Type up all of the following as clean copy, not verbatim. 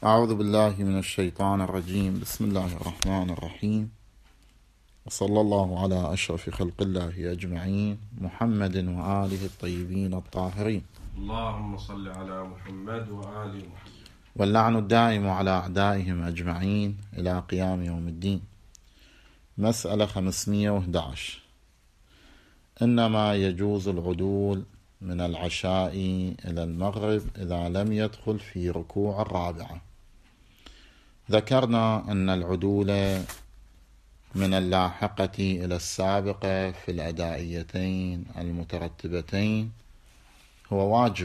أعوذ بالله من الشيطان الرجيم. بسم الله الرحمن الرحيم، وصلى الله على أشرف خلق الله أجمعين، محمد وآله الطيبين الطاهرين. اللهم صل على محمد وآل محمد. واللعن الدائم على أعدائهم أجمعين إلى قيام يوم الدين. مسألة 511: إنما يجوز العدول من العشاء إلى المغرب إذا لم يدخل في ركوع الرابعة. ذكرنا أن العدول من اللاحقة إلى السابقة في الأدائيتين المترتبتين هو واجب،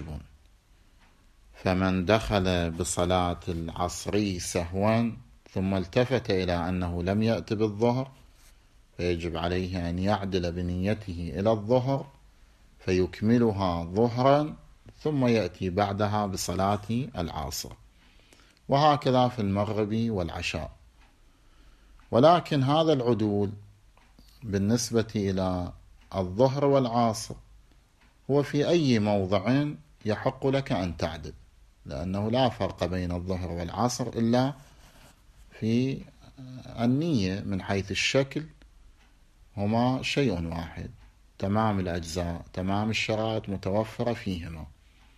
فمن دخل بصلاة العصر سهوا ثم التفت إلى أنه لم يأت بالظهر فيجب عليه أن يعدل بنيته إلى الظهر فيكملها ظهرا ثم يأتي بعدها بصلاة العصر، وهكذا في المغرب والعشاء. ولكن هذا العدول بالنسبة إلى الظهر والعصر هو في أي موضع يحق لك أن تعدل، لأنه لا فرق بين الظهر والعصر إلا في النية. من حيث الشكل هما شيء واحد، تمام الأجزاء تمام الشرائط متوفرة فيهما.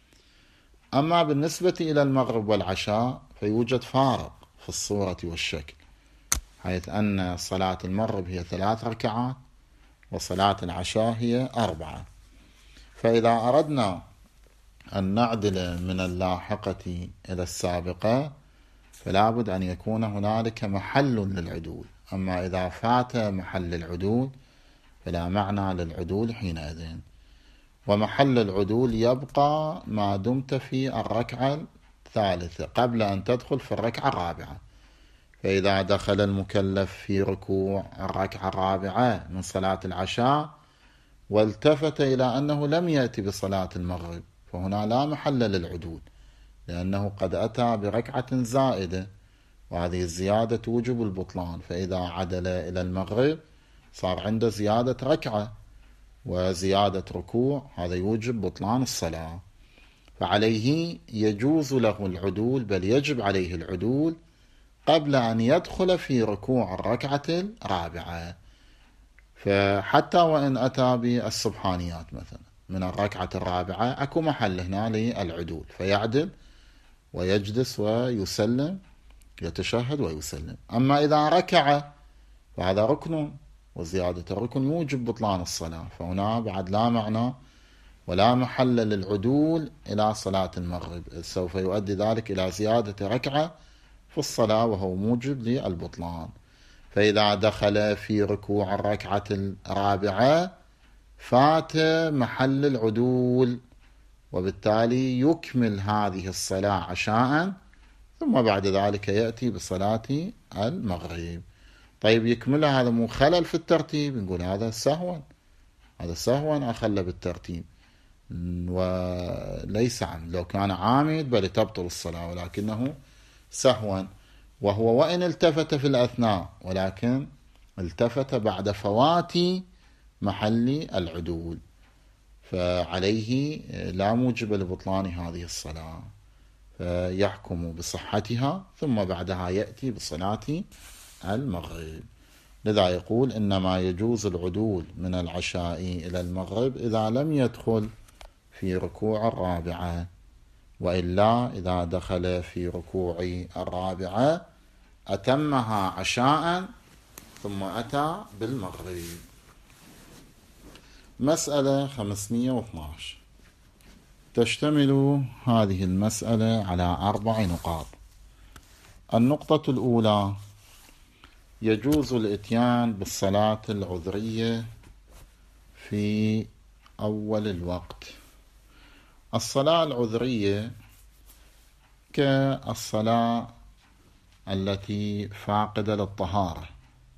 أما بالنسبة إلى المغرب والعشاء فيوجد فارق في الصورة والشكل، حيث أن صلاة المغرب هي 3 ركعات وصلاة العشاء هي 4. فإذا أردنا أن نعدل من اللاحقة إلى السابقة فلا بد أن يكون هنالك محل للعدول. أما إذا فات محل العدول فلا معنى للعدول حينئذ، ومحل العدول يبقى ما دمت في الركعة الثالثة قبل أن تدخل في الركعة الرابعة. فإذا دخل المكلف في ركوع الركعة الرابعة من صلاة العشاء والتفت إلى أنه لم يأتي بصلاة المغرب فهنا لا محل للعدول، لأنه قد أتى بركعة زائدة، وهذه الزيادة توجب البطلان. فإذا عدل إلى المغرب صار عنده زيادة ركعة وزيادة ركوع، هذا يوجب بطلان الصلاة، فعليه يجوز له العدول، بل يجب عليه العدول قبل أن يدخل في ركوع الركعة الرابعة. فحتى وإن أتى بالسبحانيات مثلا من الركعة الرابعة أكو محل هنا للعدول، فيعدل ويجلس ويسلم، يتشهد ويسلم. أما إذا ركع فهذا ركن، وزيادة الركن يوجب بطلان الصلاة، فهنا بعد لا معنى ولا محل للعدول إلى صلاة المغرب، سوف يؤدي ذلك إلى زيادة ركعة في الصلاة وهو موجب للبطلان. فإذا دخل في ركوع الركعة الرابعة فات محل العدول، وبالتالي يكمل هذه الصلاة عشاء ثم بعد ذلك يأتي بصلاة المغرب. طيب يكملها، هذا مو خلل في الترتيب؟ نقول هذا سهوا، هذا سهوا أخل بالترتيب وليس عمد. لو كان عامد بل تبطل الصلاة، ولكنه سهوا، وهو وإن التفت في الأثناء ولكن التفت بعد فوات محل العدول، فعليه لا موجب لبطلان هذه الصلاة، فيحكم بصحتها ثم بعدها يأتي بصلاة المغرب. لذا يقول إنما يجوز العدول من العشاء إلى المغرب إذا لم يدخل في ركوع الرابعة، وإلا إذا دخل في ركوع الرابعة أتمها عشاء ثم أتى بالمغرب. مسألة 512 تشتمل هذه المسألة على 4 نقاط. النقطة الأولى: يجوز الإتيان بالصلاة العذرية في أول الوقت. الصلاة العذرية كالصلاة التي فاقدة للطهارة،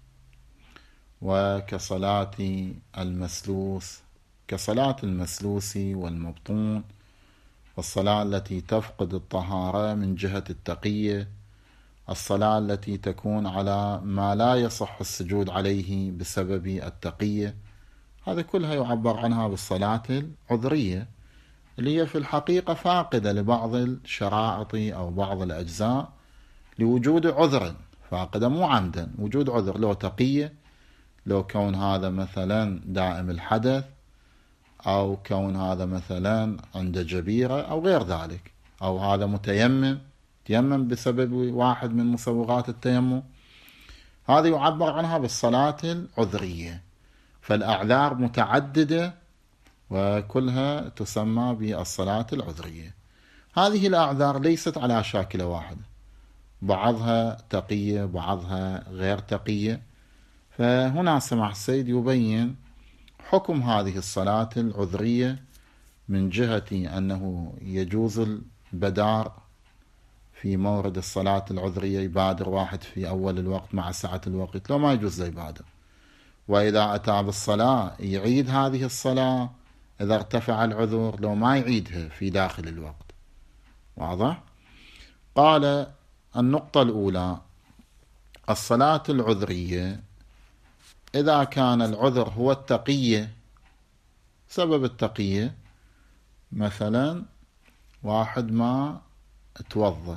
وكصلاة المسلوس، كصلاة المسلوس والمبطون، والصلاة التي تفقد الطهارة من جهة التقية، الصلاة التي تكون على ما لا يصح السجود عليه بسبب التقية، هذا كلها يعبر عنها بالصلاة العذرية، اللي هي في الحقيقة فاقدة لبعض الشرائط أو بعض الأجزاء لوجود عذر فاقدة، مو عمدا، وجود عذر، لو تقية، لو كون هذا مثلا دائم الحدث، أو كون هذا مثلا عند جبيرة أو غير ذلك، أو هذا تيمم بسبب واحد من مسوغات التيمم، هذا يعبر عنها بالصلاة العذرية. فالأعذار متعددة وكلها تسمى بالصلاة العذرية. هذه الأعذار ليست على شاكلة واحدة، بعضها تقية بعضها غير تقية. فهنا سماحة السيد يبين حكم هذه الصلاة العذرية من جهة أنه يجوز البدار في مورد الصلاة العذرية، يبادر واحد في أول الوقت مع سعة الوقت، لو ما يجوز له يبادر، وإذا أتى بالصلاة يعيد هذه الصلاة إذا ارتفع العذر، لو ما يعيدها في داخل الوقت. واضح؟ قال النقطة الأولى: الصلاة العذرية إذا كان العذر هو التقية، سبب التقية مثلا واحد ما توضى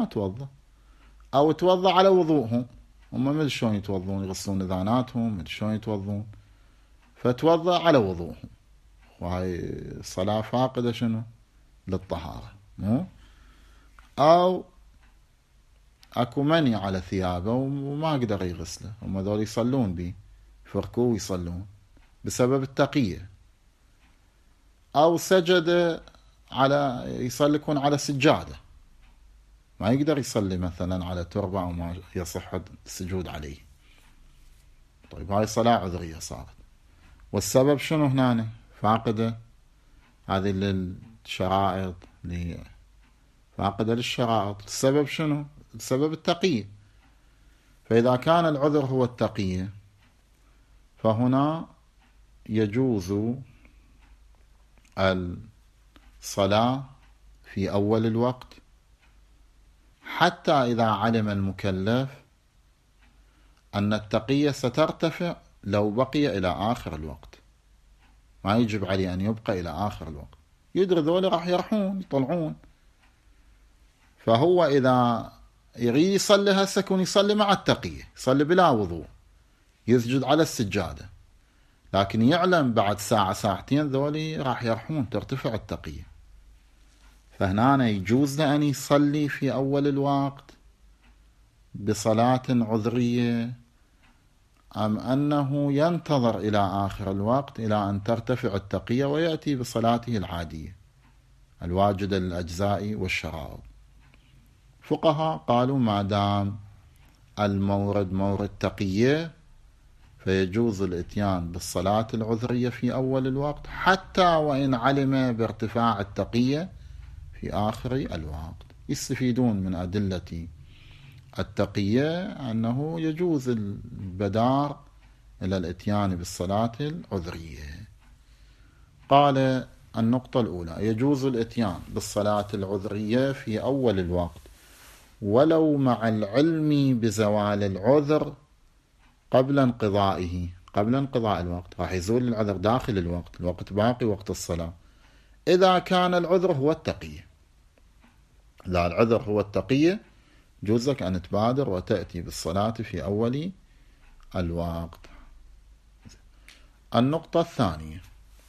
أو توضى على وضوءهم، هم ما شلون يتوضون، يغسلون اذاناتهم، ما شلون يتوضون، فتوضى على وضوءهم، وهي صلاة فاقدة شنو للطهارة، مو؟ أو أكو مني على ثيابه وما قدر يغسله، هم ذول يصلون بيه، يفركوه ويصلون بسبب التقية. أو سجد على يكون على سجادة، ما يقدر يصلي مثلا على تربة أو ما يصح السجود عليه. طيب هاي صلاة عذرية صارت، والسبب شنو هنا؟ فاقدة هذه للشرائط، فاقدة للشرائط. السبب شنو؟ السبب التقية. فإذا كان العذر هو التقية فهنا يجوز الصلاة في أول الوقت، حتى إذا علم المكلف أن التقية سترتفع لو بقي إلى آخر الوقت، ما يجب عليه أن يبقى إلى آخر الوقت، يدري ذولي راح يرحون يطلعون، فهو إذا يريد يصلي هسه يكون يصلي مع التقية، يصلي بلا وضوء، يسجد على السجادة، لكن يعلم بعد ساعة ساعتين ذولي راح يرحون، ترتفع التقية، فهنا يجوز له أن يصلي في أول الوقت بصلاة عذرية، أم أنه ينتظر إلى آخر الوقت إلى أن ترتفع التقية ويأتي بصلاته العادية الواجدة للأجزاء والشرائط. فقهاء قالوا ما دام المورد مورد تقية فيجوز الاتيان بالصلاة العذرية في أول الوقت، حتى وإن علم بارتفاع التقية في آخر الوقت. يستفيدون من أدلة التقية أنه يجوز البدار إلى الاتيان بالصلاة العذرية. قال النقطة الأولى: يجوز الاتيان بالصلاة العذرية في أول الوقت ولو مع العلم بزوال العذر قبل انقضائه، قبل انقضاء الوقت، راح يزول العذر داخل الوقت، الوقت باقي وقت الصلاة، إذا كان العذر هو التقية. إذا العذر هو التقية جوزك أن تبادر وتأتي بالصلاة في أول الوقت. النقطة الثانية: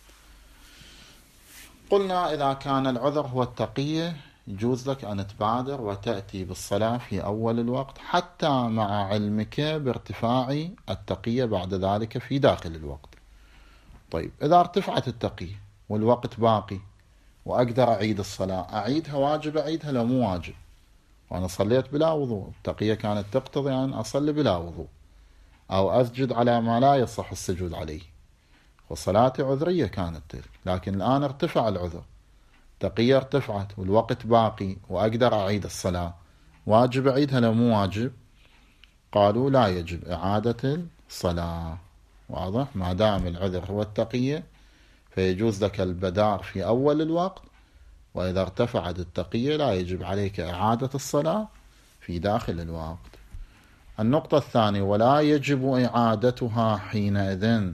قلنا إذا كان العذر هو التقية يجوز لك أن تبادر وتأتي بالصلاة في أول الوقت، حتى مع علمك بارتفاع التقية بعد ذلك في داخل الوقت. طيب إذا ارتفعت التقية والوقت باقي وأقدر أعيد الصلاة، أعيدها واجب أعيدها لو مو واجب؟ وأنا صليت بلا وضوء، التقية كانت تقتضي أن أصلي بلا وضوء، أو أسجد على ما لا يصح السجود عليه، وصلاتي عذرية كانت تلك، لكن الآن ارتفع العذر، تقية ارتفعت والوقت باقي وأقدر أعيد الصلاة، واجب أعيدها لو مو واجب؟ قالوا لا يجب إعادة الصلاة. واضح؟ ما دام العذر هو التقية فيجوز لك البدار في أول الوقت، وإذا ارتفعت التقية لا يجب عليك إعادة الصلاة في داخل الوقت. النقطة الثانية: ولا يجب إعادتها حينئذ،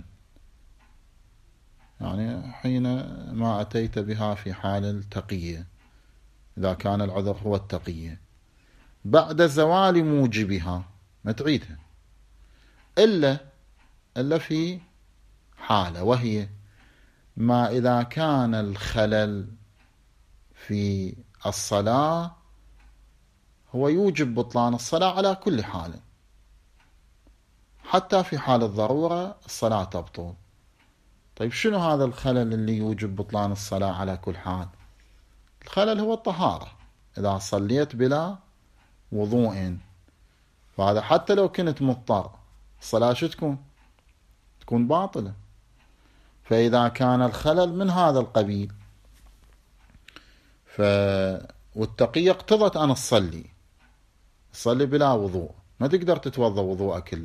يعني حين ما أتيت بها في حال التقية، إذا كان العذر هو التقية، بعد زوال موجبها، ما تعيدها إلا في حالة، وهي ما إذا كان الخلل في الصلاة هو يوجب بطلان الصلاة على كل حال، حتى في حال الضرورة الصلاة تبطل. طيب شنو هذا الخلل اللي يوجب بطلان الصلاة على كل حال؟ الخلل هو الطهارة. إذا صليت بلا وضوء فهذا حتى لو كنت مضطر الصلاة شو تكون باطلة. فإذا كان الخلل من هذا القبيل والتقية اقتضت أن تصلي بلا وضوء، ما تقدر تتوضأ وضوءك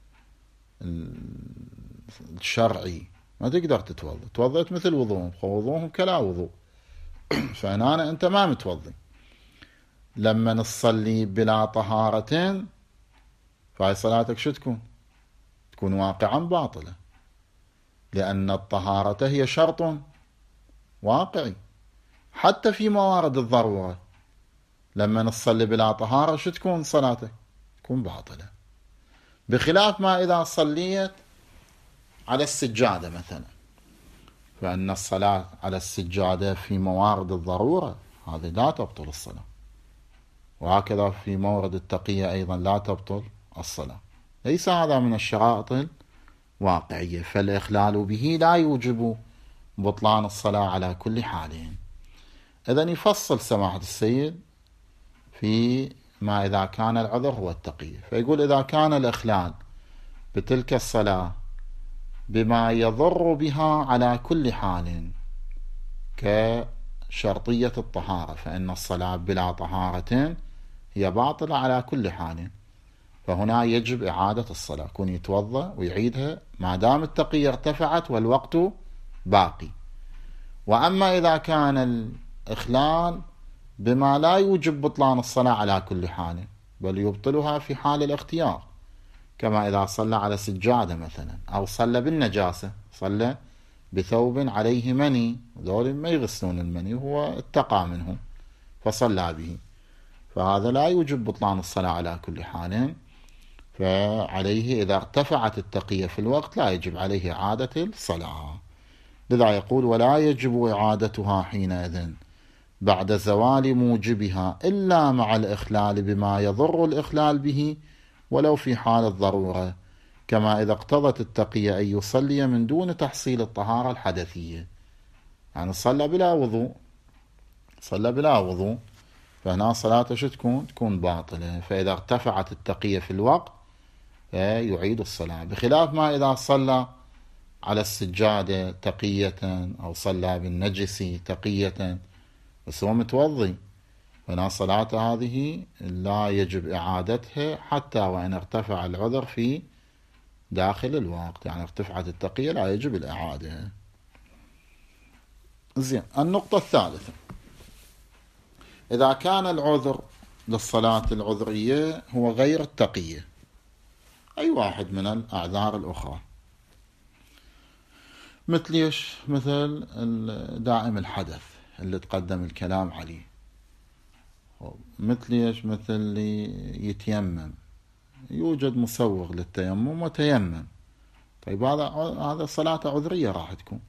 الشرعي، ما تقدر توضأت مثل وضوءهم كلا وضوء فأنا أنت ما متوضي. لما نصلي بلا طهارة فهي صلاتك شو تكون واقعا باطلة، لأن الطهارة هي شرط واقعي حتى في موارد الضرورة. لما نصلي بلا طهارة شو تكون صلاتك؟ تكون باطلة، بخلاف ما إذا صليت على السجادة مثلا، فإن الصلاة على السجادة في موارد الضرورة هذه لا تبطل الصلاة، وهكذا في مورد التقية أيضا لا تبطل الصلاة. ليس هذا من الشرائط الواقعية، فالإخلال به لا يوجب بطلان الصلاة على كل حال. إذن يفصل سماحة السيد في ما إذا كان العذر هو التقية، فيقول إذا كان الإخلال بتلك الصلاة بما يضر بها على كل حال كشرطية الطهارة، فإن الصلاة بلا طهارة هي باطلة على كل حال، فهنا يجب إعادة الصلاة، يكون يتوضأ ويعيدها ما دام التقية ارتفعت والوقت باقي. وأما إذا كان الإخلال بما لا يوجب بطلان الصلاة على كل حال بل يبطلها في حال الاختيار، كما إذا صلى على سجادة مثلا، أو صلى بالنجاسة، صلى بثوب عليه مني، ذول ما يغسلون المني، هو اتقى منه فصلى به، فهذا لا يوجب بطلان الصلاة على كل حال، فعليه إذا ارتفعت التقية في الوقت لا يجب عليه إعادة الصلاة. لذا يقول ولا يجب إعادتها حينئذ بعد زوال موجبها إلا مع الإخلال بما يضر الإخلال به ولو في حال الضرورة، كما إذا اقتضت التقية أن يصلي من دون تحصيل الطهارة الحدثية، يعني صلى بلا وضوء فهنا صلاته شو تكون باطلة. فإذا ارتفعت التقية في الوقت يعيد الصلاة، بخلاف ما إذا صلى على السجادة تقية أو صلى بالنجس تقية بس هو متوضي، فهنا صلاة هذه لا يجب إعادتها حتى وإن ارتفع العذر في داخل الوقت، يعني ارتفعت التقية لا يجب الإعادة. زين، النقطة الثالثة، إذا كان العذر للصلاة العذرية هو غير التقية، أي واحد من الأعذار الأخرى، مثل دائم الحدث اللي تقدم الكلام عليه، مثل اللي يتيمم، يوجد مسوغ للتيمم وتيمم، طيب هذا صلاة عذرية راح تكون.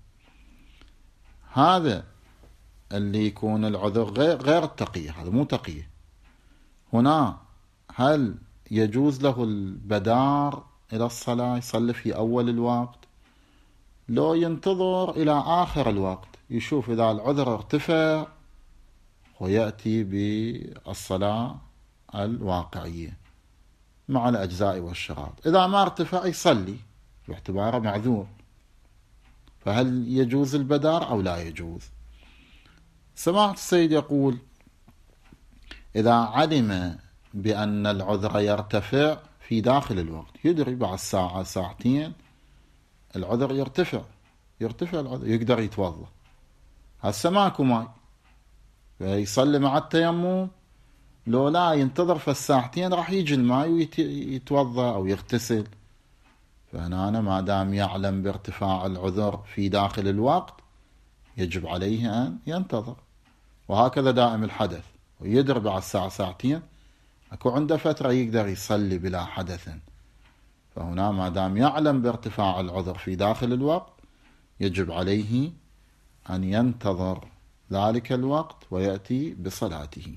هذا اللي يكون العذر غير التقية، هذا مو تقية. هنا هل يجوز له البدار إلى الصلاة، يصلي في أول الوقت، لو ينتظر إلى آخر الوقت يشوف إذا العذر ارتفع ويأتي بالصلاة الواقعية مع الأجزاء والشراط، إذا ما ارتفع يصلي باعتباره معذور، فهل يجوز البدار أو لا يجوز؟ سماحة السيد يقول إذا علم بأن العذر يرتفع في داخل الوقت، يدري بعد ساعة ساعتين العذر يرتفع العذر، يقدر يتوضأ، هسه ماكو ماي يصلي مع التيمم، لو لا ينتظر في الساعتين راح يجي الماء ويتوضأ أو يغتسل، فهنا ما دام يعلم بارتفاع العذر في داخل الوقت يجب عليه أن ينتظر. وهكذا دائم الحدث، ويدري بعد ساعة ساعتين أكو عنده فترة يقدر يصلي بلا حدث، فهنا ما دام يعلم بارتفاع العذر في داخل الوقت يجب عليه أن ينتظر ذلك الوقت ويأتي بصلاته،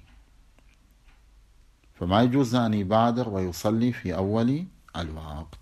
فما يجوز أن يبادر ويصلي في أول الوقت.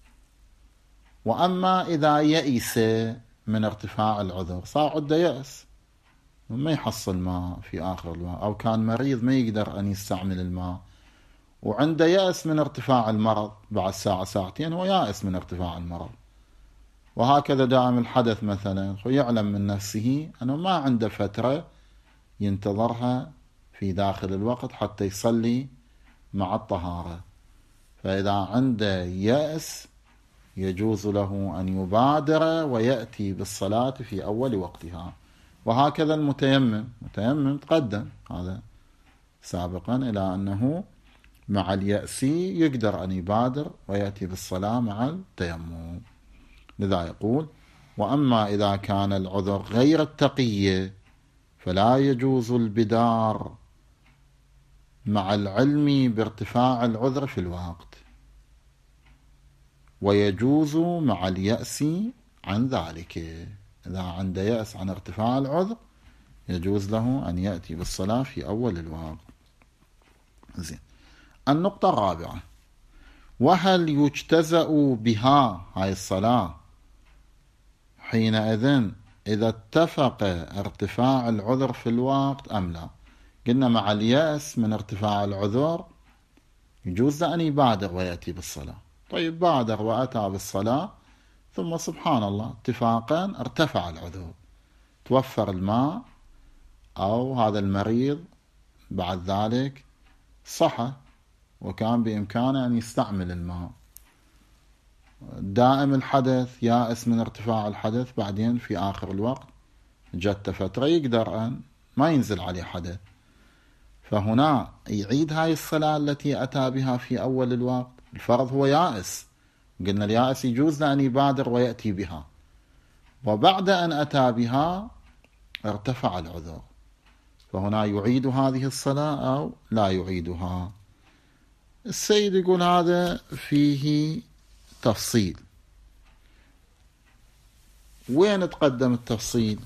وأما إذا يئس من ارتفاع العذر، صار عنده يأس ما يحصل ماء في آخر الوقت، أو كان مريض ما يقدر أن يستعمل الماء، وعنده يأس من ارتفاع المرض، بعد ساعة ساعتين هو يأس من ارتفاع المرض، وهكذا دائم الحدث مثلا يعلم من نفسه أنه ما عنده فترة ينتظرها في داخل الوقت حتى يصلي مع الطهارة، فإذا عنده يأس يجوز له أن يبادر ويأتي بالصلاة في أول وقتها. وهكذا المتيمم تقدم هذا سابقا إلى أنه مع اليأس يقدر أن يبادر ويأتي بالصلاة مع التيمم. لذا يقول: وأما إذا كان العذر غير التقية فلا يجوز البدار مع العلم بارتفاع العذر في الوقت، ويجوز مع اليأس عن ذلك. إذا عنده يأس عن ارتفاع العذر يجوز له أن يأتي بالصلاة في أول الوقت. زين. النقطة الرابعة: وهل يجتزأ بها هاي الصلاة حينئذ إذا اتفق ارتفاع العذر في الوقت أم لا؟ قلنا مع اليأس من ارتفاع العذر يجوز أن يبادر ويأتي بالصلاة. طيب بادر وأتى بالصلاة، ثم سبحان الله اتفاقا ارتفع العذر، توفر الماء، أو هذا المريض بعد ذلك صحى وكان بإمكانه أن يستعمل الماء. دائم الحدث يائس من ارتفاع الحدث، بعدين في آخر الوقت جت فترة يقدر أن ما ينزل عليه حدث، فهنا يعيد هاي الصلاة التي أتى بها في أول الوقت. الفرض هو يائس، قلنا اليائس يجوز أن يبادر ويأتي بها، وبعد أن أتى بها ارتفع العذر، فهنا يعيد هذه الصلاة أو لا يعيدها. السيد يقول هذا فيه تفصيل. وين تقدم التفصيل؟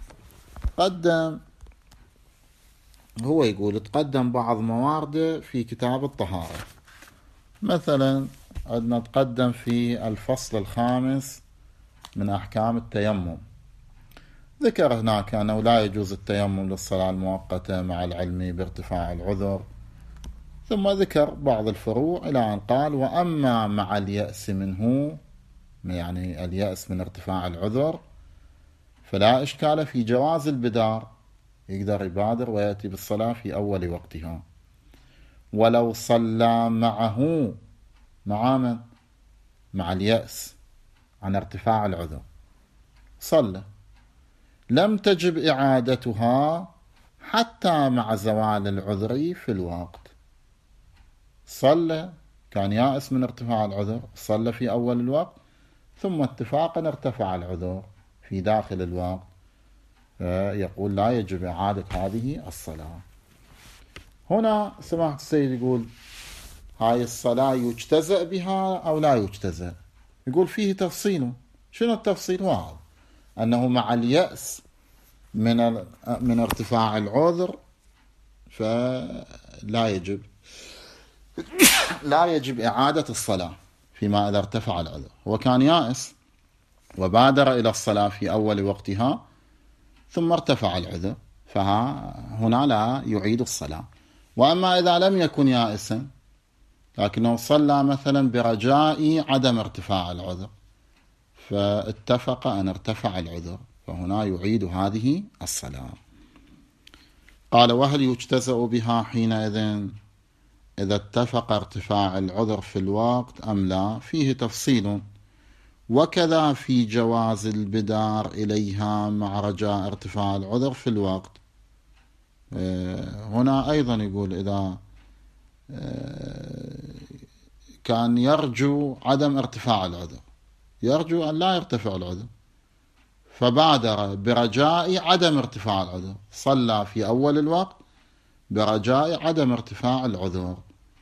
هو يقول تقدم بعض موارده في كتاب الطهارة. مثلا عندنا تقدم في الفصل 5 من أحكام التيمم، ذكر هناك أنه لا يجوز التيمم للصلاة المؤقتة مع العلم بارتفاع العذر، ثم ذكر بعض الفروع إلى أن قال: وأما مع اليأس منه، يعني اليأس من ارتفاع العذر، فلا إشكال في جواز البدار، يقدر يبادر ويأتي بالصلاة في أول وقتها. ولو صلى معه، مع من؟ مع اليأس عن ارتفاع العذر، صلى، لم تجب إعادتها حتى مع زوال العذر في الوقت. صلى، كان يائس من ارتفاع العذر، صلى في أول الوقت، ثم اتفاقا ارتفع العذر في داخل الوقت، يقول لا يجب إعادة هذه الصلاة. هنا سماحة السيد يقول: هاي الصلاة يجتزأ بها أو لا يجتزأ؟ يقول فيه تفصيل. شنو التفصيل؟ واحد، أنه مع اليأس من ارتفاع العذر فلا يجب لا يجب إعادة الصلاة فيما إذا ارتفع العذر. هو كان يائس وبادر إلى الصلاة في أول وقتها، ثم ارتفع العذر، فهنا لا يعيد الصلاة. وأما إذا لم يكن يائسا لكنه صلى مثلا برجاء عدم ارتفاع العذر، فاتفق أن ارتفع العذر، فهنا يعيد هذه الصلاة. قال: وهل يجتزأ بها حينئذ إذا اتفق ارتفاع العذر في الوقت أم لا؟ فيه تفصيل. وكذا في جواز البدار إليها مع رجاء ارتفاع العذر في الوقت. هنا أيضا يقول إذا كان يرجو عدم ارتفاع العذر، يرجو أن لا يرتفع العذر، فبادر برجاء عدم ارتفاع العذر، صلى في أول الوقت برجاء عدم ارتفاع العذر،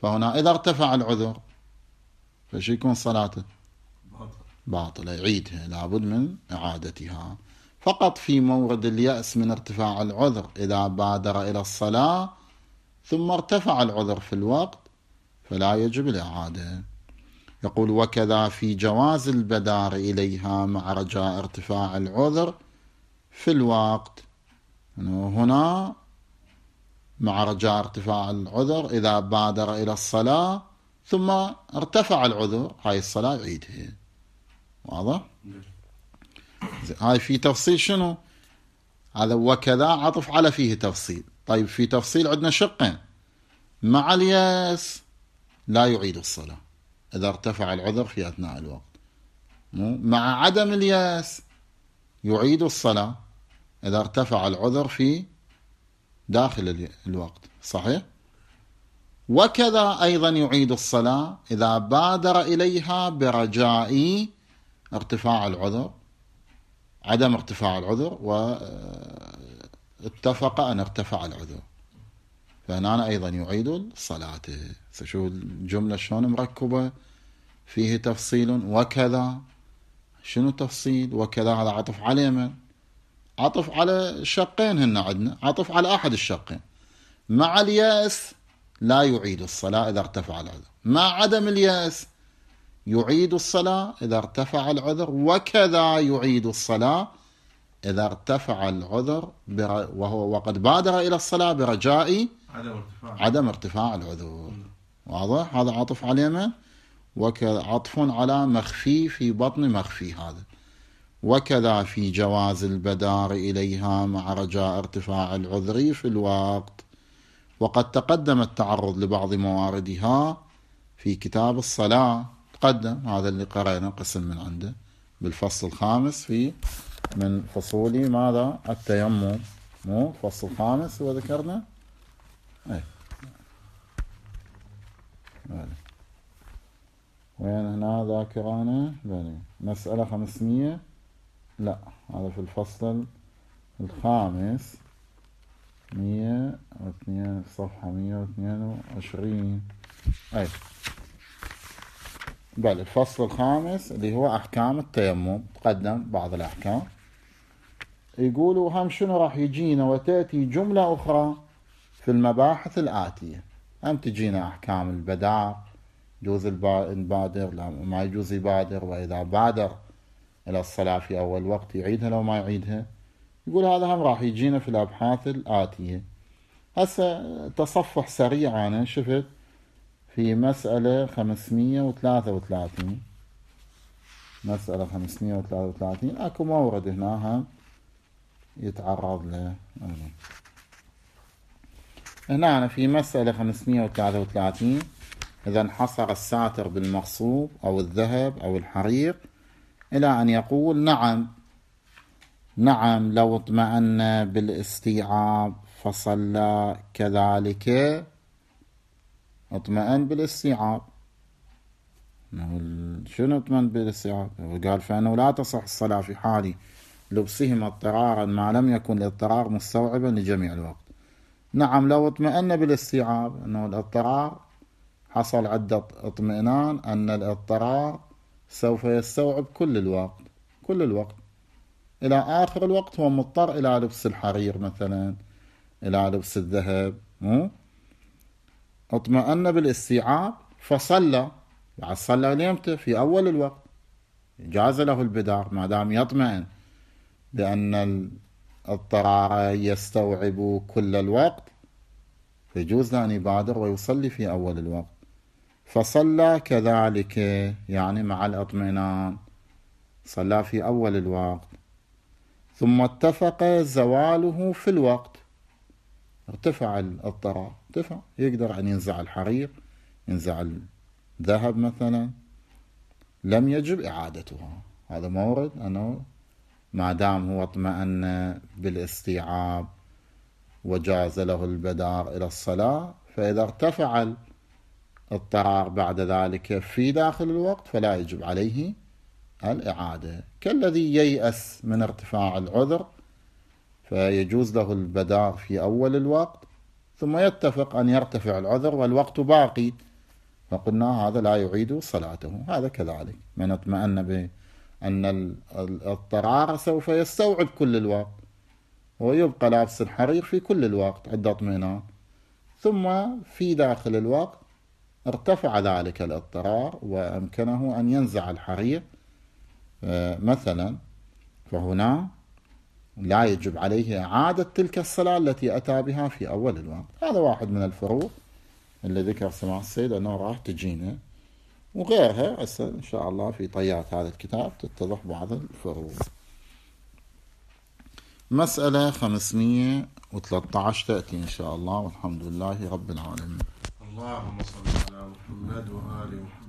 فهنا إذا ارتفع العذر فش يكون صلاته باطلة، يعيدها، لابد من إعادتها. فقط في مورد اليأس من ارتفاع العذر إذا بادر إلى الصلاة ثم ارتفع العذر في الوقت فلا يجب الإعادة. يقول وكذا في جواز البدار إليها مع رجاء ارتفاع العذر في الوقت. هنا مع رجاء ارتفاع العذر إذا بادر إلى الصلاة ثم ارتفع العذر، هاي الصلاة يعيدها. واضح؟ هاي في تفصيل شنو؟ هذا وكذا عطف على فيه تفصيل. طيب في تفصيل عندنا شقين. مع الياس لا يعيد الصلاة إذا ارتفع العذر في أثناء الوقت. مع عدم الياس يعيد الصلاة إذا ارتفع العذر في داخل الوقت. صحيح؟ وكذا أيضا يعيد الصلاة إذا بادر إليها برجاء ارتفاع العذر، عدم ارتفاع العذر واتفق أن ارتفع العذر، فهنا أيضا يعيد الصلاة. شوف الجملة شلون مركبة، فيه تفصيل وكذا. شنو تفصيل وكذا؟ هذا عطف على من؟ عطف على شقين هنا عندنا، عطف على أحد الشقين. مع الياس لا يعيد الصلاة إذا ارتفع العذر، مع عدم الياس يعيد الصلاة إذا ارتفع العذر، وكذا يعيد الصلاة إذا ارتفع العذر وقد بادر إلى الصلاة برجاء عدم ارتفاع العذر. واضح؟ هذا عطف على من؟ عطف على مخفي في بطن مخفي. هذا وكذا في جواز البدار إليها مع رجاء ارتفاع العذر في الوقت. وقد تقدم التعرض لبعض مواردها في كتاب الصلاة، تقدم هذا اللي قرأنا قسم من عنده بالفصل الخامس من فصول ماذا؟ التيمم. مو فصل الخامس وذكرنا وين هنا ذاكرانا؟ مسألة 500. لا، هذا في الفصل الخامس 102 صفحة 122. بل الفصل الخامس اللي هو أحكام التيمم، تقدم بعض الأحكام. يقولوا هم شنو راح يجينا وتأتي جملة أخرى في المباحث الآتية. هم تجينا أحكام البدار، يجوز البادر، لا ما يجوز يبادر، وإذا بادر إلى الصلاة في أول وقت يعيدها لو ما يعيدها. يقول هذا هم راح يجينا في الأبحاث الآتية. هسه تصفح سريع أنا شفت في مسألة 533. مسألة 533 أكو مورد هنا هم يتعرض له. هنا في مسألة 533 إذا انحصر الساتر بالمغصوب أو الذهب أو الحرير إلى أن يقول نعم لو اطمأن بالاستيعاب فصلى كذلك. اطمأن بالاستيعاب، شنو اطمأن بالاستيعاب؟ قال فإنه لا تصح الصلاة في حال لبسهما اضطرارا ما لم يكن الاضطرار مستوعبا لجميع الوقت. نعم لو اطمأن بالاستيعاب، أنه الاضطرار حصل عدة اطمئنان أن الاضطرار سوف يستوعب كل الوقت إلى آخر الوقت هو مضطر إلى لبس الحرير مثلا، إلى لبس الذهب. اطمأن بالاستيعاب فصلى، بعد صلى ليمتى؟ في أول الوقت، جاز له البدار ما دام يطمئن بأن الاضطرار يستوعب كل الوقت، فيجوز له أن يبادر ويصلي في أول الوقت. فصلى كذلك يعني مع الاطمئنان، صلى في أول الوقت. ثم اتفق زواله في الوقت، ارتفع الاضطرار، ارتفع، يقدر أن ينزع الحرير، ينزع الذهب مثلا، لم يجب إعادتها. هذا مورد أنه ما دام هو اطمأن بالاستيعاب وجاز له البدار إلى الصلاة، فإذا ارتفع الاضطرار بعد ذلك في داخل الوقت فلا يجب عليه الإعادة. كالذي ييأس من ارتفاع العذر فيجوز له البدار في أول الوقت، ثم يتفق أن يرتفع العذر والوقت باقي، فقلنا هذا لا يعيد صلاته. هذا كذلك من اطمأن بأن الاضطرار سوف يستوعب كل الوقت ويبقى لابس الحرير في كل الوقت عند اطمئنان، ثم في داخل الوقت ارتفع ذلك الاضطرار وأمكنه أن ينزع الحرير مثلا، فهنا لا يجب عليه إعادة تلك الصلاة التي أتى بها في أول الوقت. هذا واحد من الفروق اللي ذكر سماحة السيد أنه راح تجينا، وغيرها هسه إن شاء الله في طيات هذا الكتاب تتضح بعض الفروق. مسألة 513 تأتي إن شاء الله، والحمد لله رب العالمين. اللهم صل على محمد وآل محمد.